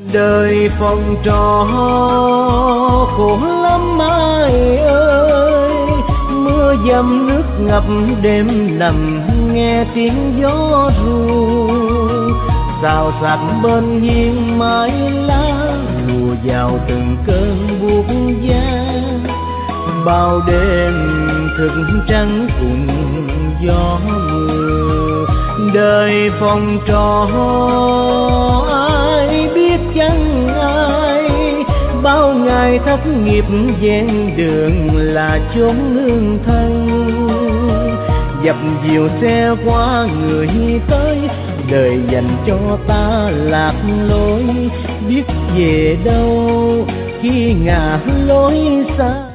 Đời phòng trọ khổ lắm ai ơi, mưa dầm nước ngập đêm nằm nghe tiếng gió ru, xào xạc bên hiên mái lá lùa vào từng cơn buốt giá. Bao đêm thức trắng cùng gió mưa, đời phòng trọ ai biết chăng ai, bao ngày thất nghiệp ven đường là chốn nương thân. Dập dìu xe qua người tới, đời dành cho ta lạc lối, biết về đâu khi ngả lối xa.